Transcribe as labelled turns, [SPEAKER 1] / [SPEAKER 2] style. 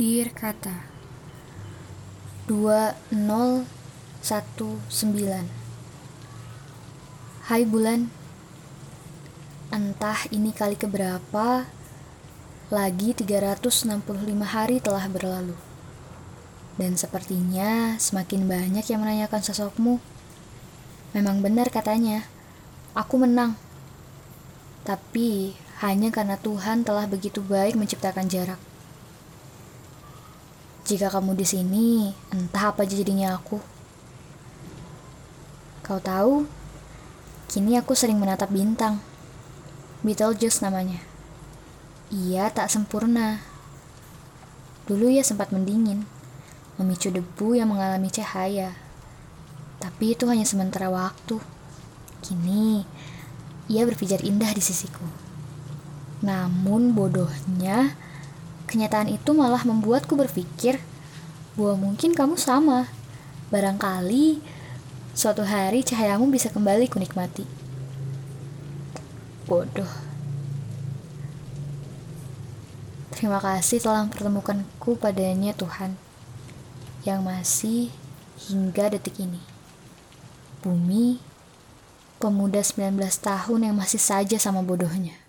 [SPEAKER 1] Dear Kata 2019. Hai bulan, entah ini kali keberapa, lagi 365 hari telah berlalu. Dan sepertinya semakin banyak yang menanyakan sosokmu. Memang benar katanya, aku menang. Tapi hanya karena Tuhan telah begitu baik menciptakan jarak. Jika kamu di sini, entah apa jadinya aku. Kau tahu, kini aku sering menatap bintang. Betelgeuse namanya. Ia tak sempurna. Dulu ia sempat mendingin, memicu debu yang mengalami cahaya. Tapi itu hanya sementara waktu. Kini, ia berpijar indah di sisiku. Namun bodohnya, kenyataan itu malah membuatku berpikir bahwa mungkin kamu sama. Barangkali suatu hari cahayamu bisa kembali kunikmati. Bodoh. Terima kasih telah mempertemukanku padanya Tuhan, yang masih hingga detik ini. Bumi, pemuda 19 tahun yang masih saja sama bodohnya.